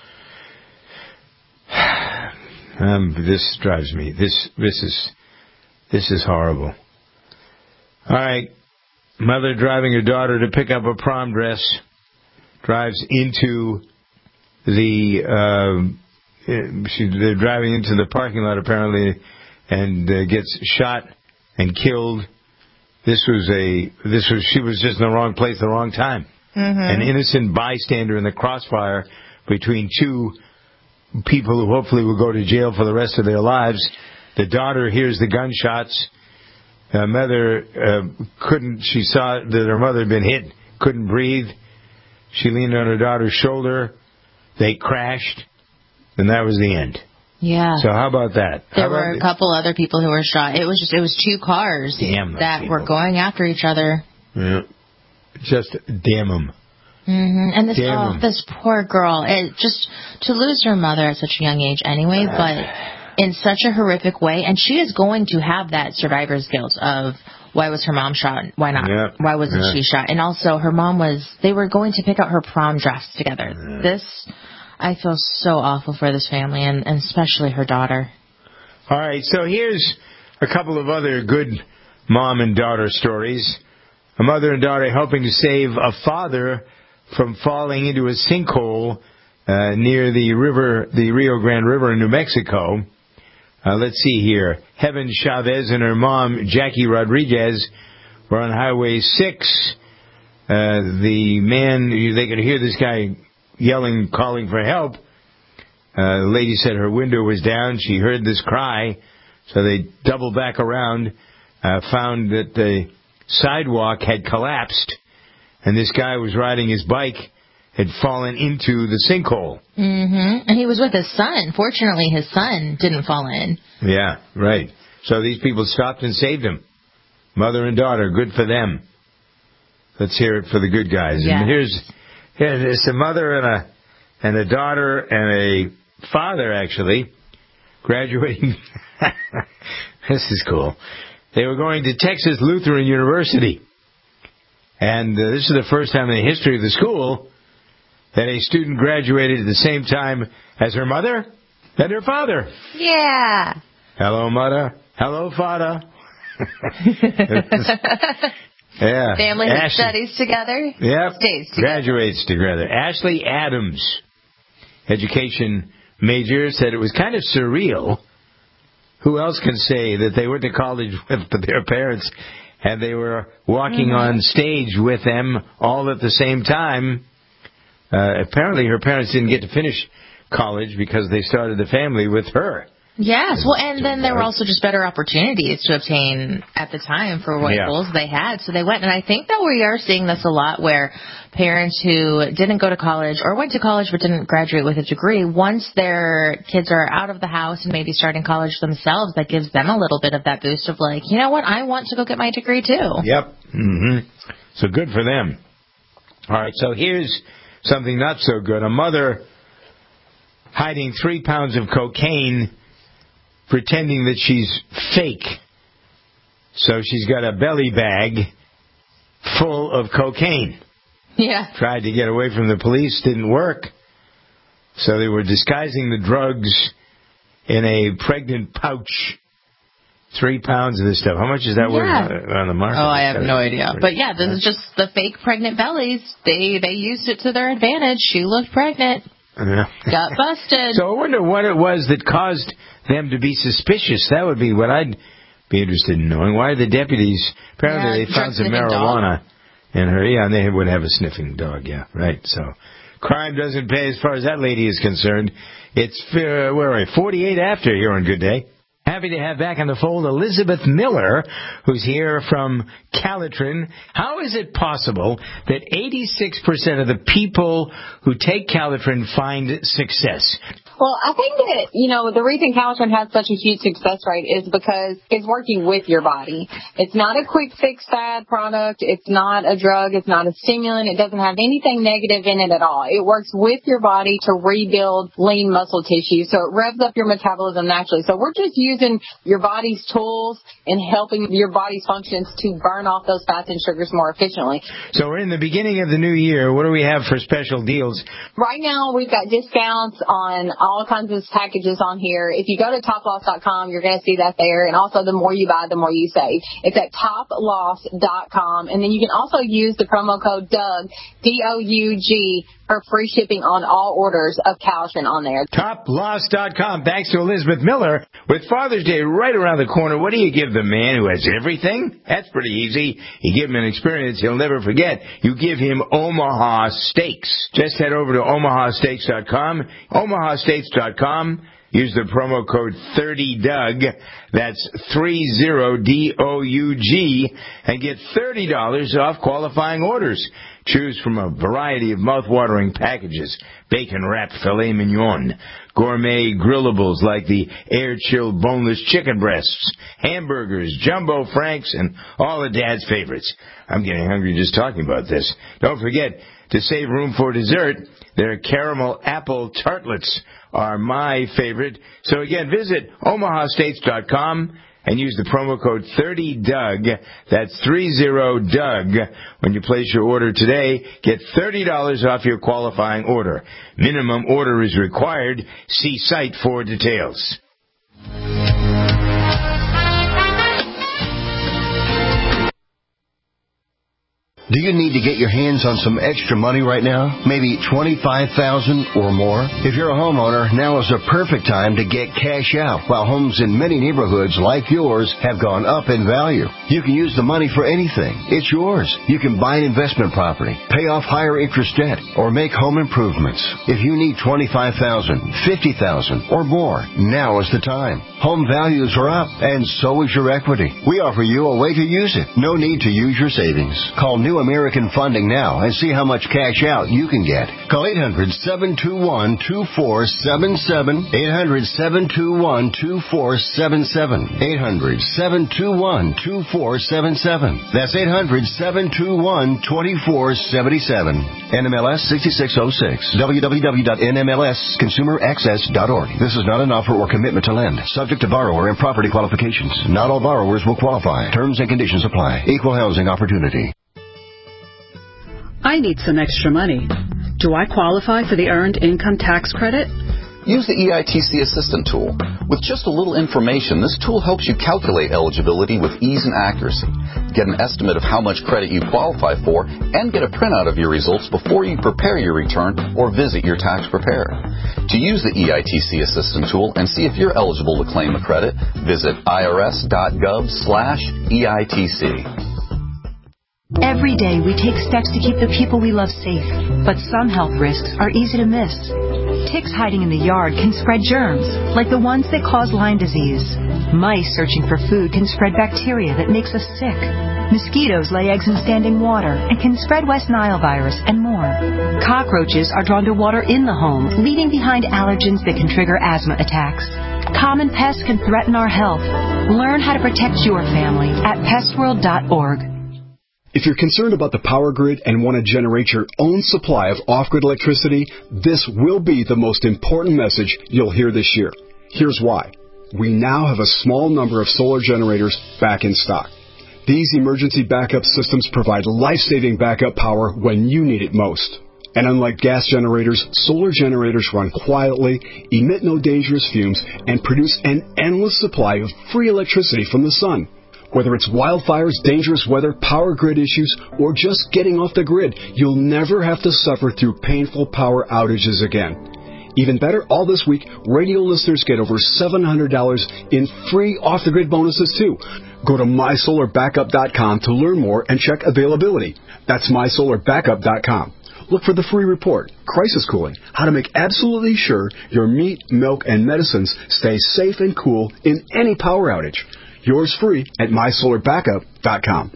Speaker 2: Um, this drives me. This this is this is horrible. All right, mother driving her daughter to pick up a prom dress drives into the. Uh, She, they're driving into the parking lot apparently, and uh, gets shot and killed. This was a this was she was just in the wrong place, the wrong time.
Speaker 3: Mm-hmm.
Speaker 2: An innocent bystander in the crossfire between two people who hopefully will go to jail for the rest of their lives. The daughter hears the gunshots. Uh, mother uh, couldn't. She saw that her mother had been hit, couldn't breathe. She leaned on her daughter's shoulder. They crashed. And that was the end.
Speaker 3: Yeah.
Speaker 2: So how about that?
Speaker 3: There
Speaker 2: how
Speaker 3: were a couple other people who were shot. It was just it was two cars
Speaker 2: damn
Speaker 3: that
Speaker 2: people.
Speaker 3: were going after each other.
Speaker 2: Yeah. Just damn them.
Speaker 3: Mm-hmm. And this
Speaker 2: damn
Speaker 3: oh,
Speaker 2: 'em.
Speaker 3: this poor girl, it just to lose her mother at such a young age anyway, but in such a horrific way. And she is going to have that survivor's guilt of why was her mom shot? Why not?
Speaker 2: Yeah.
Speaker 3: Why wasn't
Speaker 2: yeah.
Speaker 3: she shot? And also her mom was. They were going to pick out her prom dress together.
Speaker 2: Yeah.
Speaker 3: This. I feel so awful for this family, and, and especially her daughter.
Speaker 2: All right, so here's a couple of other good mom and daughter stories. A mother and daughter helping to save a father from falling into a sinkhole uh, near the river, the Rio Grande River in New Mexico. Uh, let's see here. Heaven Chavez and her mom, Jackie Rodriguez, were on Highway six. Uh, the man, they could hear this guy yelling, calling for help. Uh, the lady said her window was down. She heard this cry, so they doubled back around, uh, found that the sidewalk had collapsed, and this guy was riding his bike, had fallen into the sinkhole.
Speaker 3: Mm-hmm. And he was with his son. Fortunately, his son didn't fall in.
Speaker 2: Yeah, right. So these people stopped and saved him. Mother and daughter, good for them. Let's hear it for the good guys.
Speaker 3: Yeah.
Speaker 2: And here's... Yeah, it's a mother and a and a daughter and a father, actually, graduating This is cool. They were going to Texas Lutheran University. And uh, this is the first time in the history of the school that a student graduated at the same time as her mother and her father.
Speaker 3: Yeah.
Speaker 2: Hello, mother. Hello, father. Yeah.
Speaker 3: Family that
Speaker 2: Ashley,
Speaker 3: studies together.
Speaker 2: Yep.
Speaker 3: Stays together.
Speaker 2: Graduates together. Ashley Adams, education major, said it was kind of surreal. Who else can say that they went to college with their parents and they were walking mm-hmm. on stage with them all at the same time? Uh, apparently her parents didn't get to finish college because they started the family with her.
Speaker 3: Yes, well, and then there were also just better opportunities to obtain at the time for what
Speaker 2: yeah.
Speaker 3: goals they had. So they went, and I think that we are seeing this a lot where parents who didn't go to college or went to college but didn't graduate with a degree, once their kids are out of the house and maybe starting college themselves, that gives them a little bit of that boost of like, you know what, I want to go get my degree too.
Speaker 2: Yep. Mm-hmm. So good for them. All right, so here's something not so good. A mother hiding three pounds of cocaine, pretending that she's fake. So she's got a belly bag full of cocaine.
Speaker 3: Yeah.
Speaker 2: Tried to get away from the police, didn't work. So they were disguising the drugs in a pregnant pouch. Three pounds of this stuff. How much is that
Speaker 3: yeah.
Speaker 2: worth on the market?
Speaker 3: Oh, I have no idea. But yeah, this is just the fake pregnant bellies. They they used it to their advantage. She looked pregnant.
Speaker 2: Yeah.
Speaker 3: Got busted.
Speaker 2: So I wonder what it was that caused them to be suspicious. That would be what I'd be interested in knowing. Why the deputies, apparently
Speaker 3: yeah,
Speaker 2: they found some marijuana
Speaker 3: dog.
Speaker 2: in her. Yeah, and they would have a sniffing dog. Yeah, right. So crime doesn't pay as far as that lady is concerned. It's, uh, where are we, forty-eight after here on Good Day. Happy to have back on the fold Elizabeth Miller, who's here from Calitrin. How is it possible that eighty-six percent of the people who take Calitrin find success?
Speaker 1: Well, I think that, you know, the reason Calitrin has such a huge success rate is because it's working with your body. It's not a quick fix fad product. It's not a drug. It's not a stimulant. It doesn't have anything negative in it at all. It works with your body to rebuild lean muscle tissue. So it revs up your metabolism naturally. So we're just using your body's tools and helping your body's functions to burn off those fats and sugars more efficiently.
Speaker 2: So we're in the beginning of the new year. What do we have for special deals?
Speaker 1: Right now, we've got discounts on all kinds of packages on here. If you go to top loss dot com, you're going to see that there. And also, the more you buy, the more you save. It's at top loss dot com. And then you can also use the promo code Doug, D O U G, for free shipping on all orders of Calitrin on there.
Speaker 2: top loss dot com. Thanks to Elizabeth Miller. With Father's Day right around the corner, what do you give the man who has everything? That's pretty easy. You give him an experience he'll never forget. You give him Omaha Steaks. Just head over to omaha steaks dot com. omaha steaks dot com. Use the promo code thirty Doug. That's thirty D O U G, and get thirty dollars off qualifying orders. Choose from a variety of mouth-watering packages: bacon-wrapped filet mignon, gourmet grillables like the air-chilled boneless chicken breasts, hamburgers, jumbo franks, and all of Dad's favorites. I'm getting hungry just talking about this. Don't forget to save room for dessert. Their caramel apple tartlets are my favorite. So again, visit omaha steaks dot com and use the promo code thirty Doug. That's thirty Doug. When you place your order today, get thirty dollars off your qualifying order. Minimum order is required. See site for details.
Speaker 8: Do you need to get your hands on some extra money right now? Maybe twenty-five thousand dollars or more? If you're a homeowner, now is the perfect time to get cash out while homes in many neighborhoods like yours have gone up in value. You can use the money for anything. It's yours. You can buy an investment property, pay off higher interest debt, or make home improvements. If you need twenty-five thousand dollars, fifty thousand dollars, or more, now is the time. Home values are up, and so is your equity. We offer you a way to use it. No need to use your savings. Call New American Funding now and see how much cash out you can get. Call eight hundred, seven two one, two four seven seven, eight hundred, seven two one, two four seven seven, eight hundred, seven two one, two four seven seven. That's eight hundred, seven two one, two four seven seven. N M L S sixty-six oh six. w w w dot n m l s consumer access dot org. This is not an offer or commitment to lend. Subject subject to borrower and property qualifications. Not all borrowers will qualify. Terms and conditions apply. Equal housing opportunity.
Speaker 10: I need some extra money. Do I qualify for the Earned Income Tax Credit?
Speaker 4: Use the E I T C Assistant tool. With just a little information, this tool helps you calculate eligibility with ease and accuracy. Get an estimate of how much credit you qualify for and get a printout of your results before you prepare your return or visit your tax preparer. To use the E I T C Assistant tool and see if you're eligible to claim a credit, visit irs.gov slash EITC.
Speaker 5: Every day we take steps to keep the people we love safe, but some health risks are easy to miss. Ticks hiding in the yard can spread germs, like the ones that cause Lyme disease. Mice searching for food can spread bacteria that makes us sick. Mosquitoes lay eggs in standing water and can spread West Nile virus and more. Cockroaches are drawn to water in the home, leaving behind allergens that can trigger asthma attacks. Common pests can threaten our health. Learn how to protect your family at pest world dot org.
Speaker 6: If you're concerned about the power grid and want to generate your own supply of off-grid electricity, this will be the most important message you'll hear this year. Here's why. We now have a small number of solar generators back in stock. These emergency backup systems provide life-saving backup power when you need it most. And unlike gas generators, solar generators run quietly, emit no dangerous fumes, and produce an endless supply of free electricity from the sun. Whether it's wildfires, dangerous weather, power grid issues, or just getting off the grid, you'll never have to suffer through painful power outages again. Even better, all this week, radio listeners get over seven hundred dollars in free off-the-grid bonuses, too. Go to my solar backup dot com to learn more and check availability. That's my solar backup dot com. Look for the free report, Crisis Cooling, how to make absolutely sure your meat, milk, and medicines stay safe and cool in any power outage. Yours free at my solar backup dot com.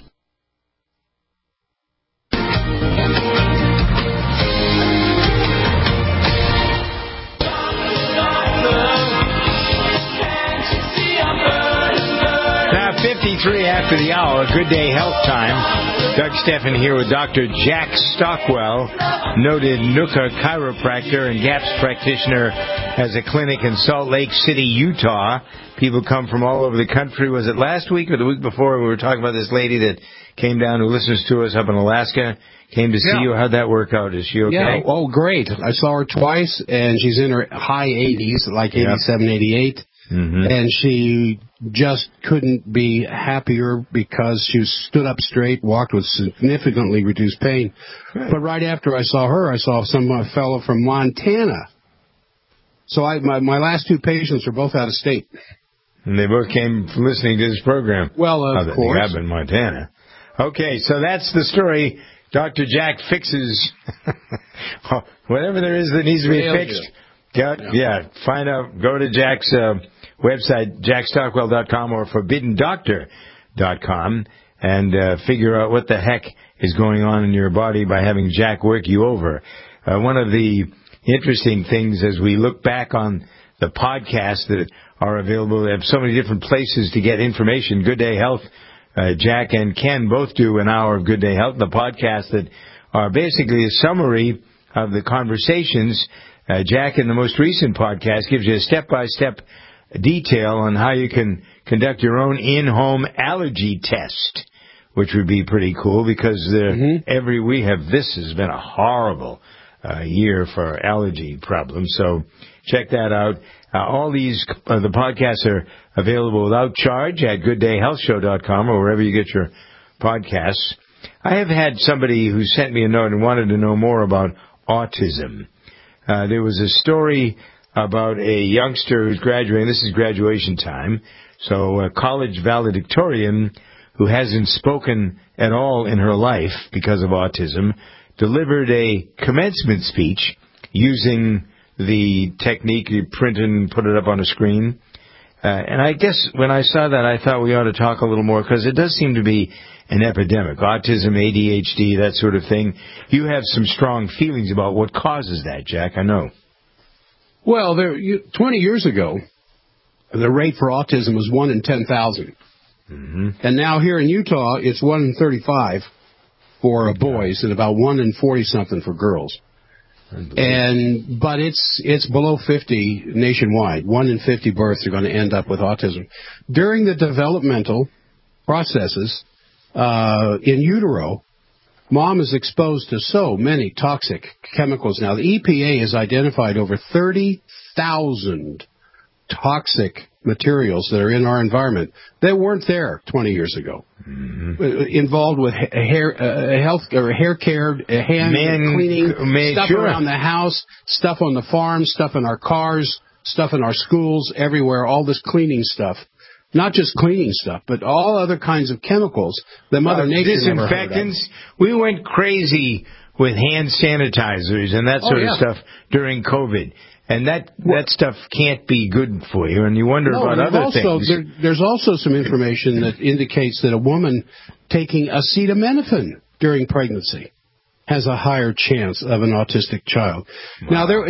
Speaker 2: Now, fifty-three after the hour, Good Day Health Time. Doug Steffen here with Doctor Jack Stockwell, noted Nuka chiropractor and GAPS practitioner, has a clinic in Salt Lake City, Utah. People come from all over the country. Was it last week or the week before we were talking about this lady that came down who listens to us up in Alaska, came to see yeah. you? How'd that work out? Is she okay?
Speaker 7: Yeah, oh, great. I saw her twice, and she's in her high eighties, like eighty-seven, yeah. eighty-eight. Mm-hmm. And she just couldn't be happier because she stood up straight, walked with significantly reduced pain. Right. But right after I saw her, I saw some uh, fellow from Montana. So I, my, my last two patients are both out of state.
Speaker 2: And they both came from listening to this program.
Speaker 7: Well, of
Speaker 2: oh,
Speaker 7: course.
Speaker 2: They have in Montana. Okay, so that's the story. Doctor Jack fixes whatever there is that needs to be Failure. fixed. Got, yeah. yeah, find out. Go to Jack's uh, website, jack stockwell dot com or forbidden doctor dot com, and uh, figure out what the heck is going on in your body by having Jack work you over. Uh, one of the interesting things as we look back on the podcasts that are available, they have so many different places to get information. Good Day Health, uh, Jack and Ken both do an hour of Good Day Health, the podcasts that are basically a summary of the conversations. Uh, Jack, in the most recent podcast, gives you a step-by-step detail on how you can conduct your own in-home allergy test, which would be pretty cool because uh, mm-hmm. every we have this has been a horrible uh, year for allergy problems. So check that out. Uh, all these uh, the podcasts are available without charge at good day health show dot com or wherever you get your podcasts. I have had somebody who sent me a note and wanted to know more about autism. Uh, there was a story about a youngster who's graduating. This is graduation time. So a college valedictorian who hasn't spoken at all in her life because of autism delivered a commencement speech using the technique you print and put it up on a screen. Uh, and I guess when I saw that, I thought we ought to talk a little more because it does seem to be an epidemic. Autism, A D H D, that sort of thing. You have some strong feelings about what causes that, Jack, I know.
Speaker 7: Well, there, you, twenty years ago, the rate for autism was one in ten thousand. Mm-hmm. And now here in Utah, it's one in thirty-five for boys and about one in forty-something for girls. And but it's it's below fifty nationwide. One in fifty births are going to end up with autism. During the developmental processes uh, in utero, mom is exposed to so many toxic chemicals. Now, the E P A has identified over thirty thousand toxic materials that are in our environment that weren't there twenty years ago. Mm-hmm. Involved with hair, uh, health or hair care, uh, hand man, cleaning, man, stuff sure. around the house, stuff on the farm, stuff in our cars, stuff in our schools, everywhere. All this cleaning stuff. Not just cleaning stuff, but all other kinds of chemicals that Mother uh, Nature never heard of.
Speaker 2: Disinfectants. We went crazy with hand sanitizers and that sort oh, yeah. of stuff during COVID. And that that stuff can't be good for you, and you wonder
Speaker 7: no,
Speaker 2: about other
Speaker 7: also,
Speaker 2: things.
Speaker 7: There, there's also some information that indicates that a woman taking acetaminophen during pregnancy has a higher chance of an autistic child. Wow. Now, there,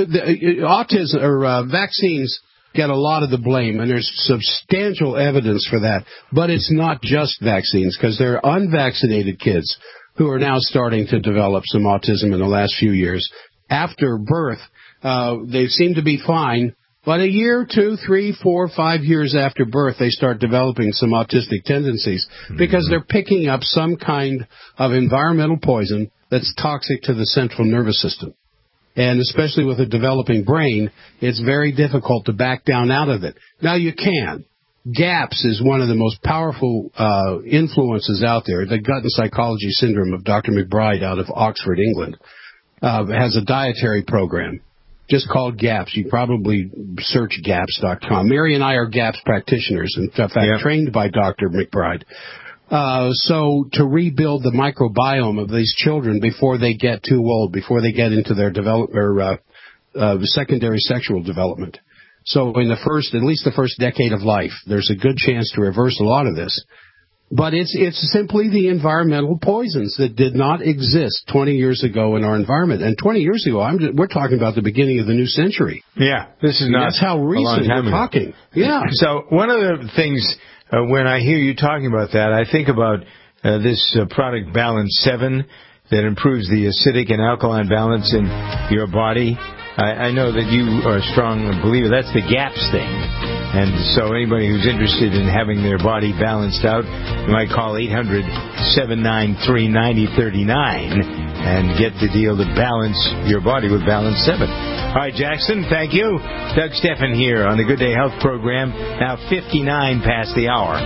Speaker 7: autism or uh, vaccines get a lot of the blame, and there's substantial evidence for that. But it's not just vaccines, because there are unvaccinated kids who are now starting to develop some autism in the last few years. After birth, Uh, they seem to be fine, but a year, two, three, four, five years after birth, they start developing some autistic tendencies because they're picking up some kind of environmental poison that's toxic to the central nervous system. And especially with a developing brain, it's very difficult to back down out of it. Now, you can. GAPS is one of the most powerful uh, influences out there. The Gut and Psychology Syndrome of Doctor McBride out of Oxford, England, uh, has a dietary program. Just called GAPS. You probably search gaps dot com. Mary and I are GAPS practitioners, in fact, yep. trained by Doctor McBride. Uh, so to rebuild the microbiome of these children before they get too old, before they get into their develop or uh, uh, secondary sexual development. So in the first, at least the first decade of life, there's a good chance to reverse a lot of this. But it's it's simply the environmental poisons that did not exist twenty years ago in our environment. And twenty years ago, I'm just, we're talking about the beginning of the new century.
Speaker 2: Yeah, this is not.
Speaker 7: That's how recent we're ago. talking. Yeah.
Speaker 2: So one of the things uh, when I hear you talking about that, I think about uh, this uh, product Balance seven that improves the acidic and alkaline balance in your body. I, I know that you are a strong believer. That's the GAPS thing. And so anybody who's interested in having their body balanced out, you might call eight hundred, seven nine three, nine oh three nine and get the deal to balance your body with Balance seven. All right, Jackson, thank you. Doug Steffen here on the Good Day Health program, now fifty-nine past the hour.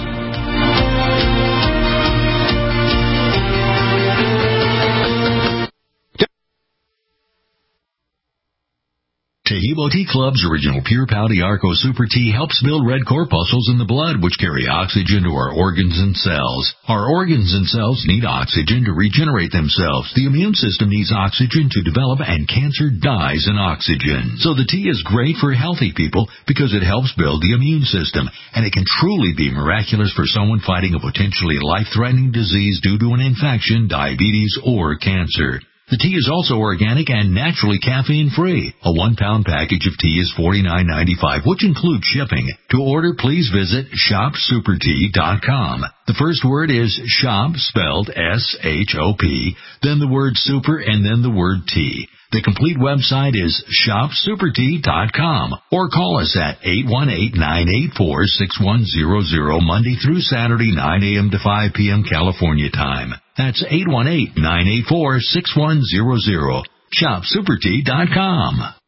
Speaker 9: Tahibo Tea Club's original Pure Pouty Arco Super Tea helps build red corpuscles in the blood, which carry oxygen to our organs and cells. Our organs and cells need oxygen to regenerate themselves. The immune system needs oxygen to develop, and cancer dies in oxygen. So the tea is great for healthy people because it helps build the immune system, and it can truly be miraculous for someone fighting a potentially life-threatening disease due to an infection, diabetes, or cancer. The tea is also organic and naturally caffeine-free. A one-pound package of tea is forty-nine ninety-five, which includes shipping. To order, please visit shop super tea dot com. The first word is shop, spelled S H O P, then the word super, and then the word tea. The complete website is shop super tea dot com, or call us at eight one eight, nine eight four, six one zero zero Monday through Saturday, nine a.m. to five p.m. California time. That's eight one eight, nine eight four, six one zero zero. shop super tea dot com.